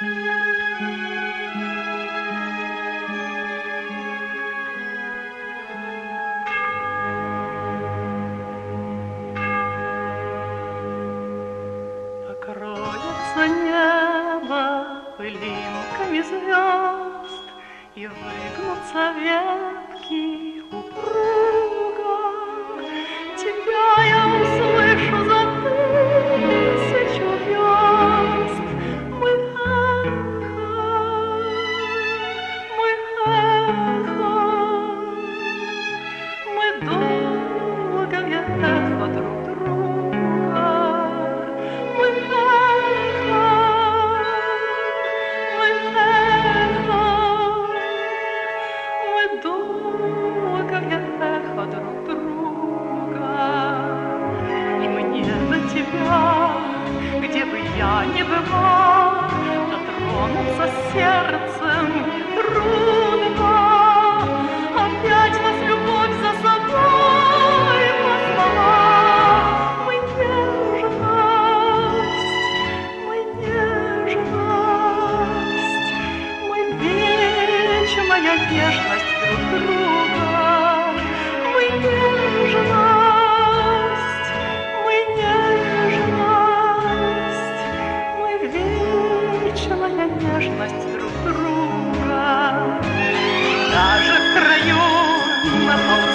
Покроется небо пылинками звезд, и выгнутся ветки упруго. Тебя я услышу за тысячу верст. Мы долгое эхо друг друга. Долгое эхо друг друга, и мне до тебя, где бы я ни была, дотронуться сердцем нетрудно. Опять нас любовь за собой позвала. Мы вечная нежность друг друга. Мы нежность, мы вечная нежность друг друга. Даже в краю на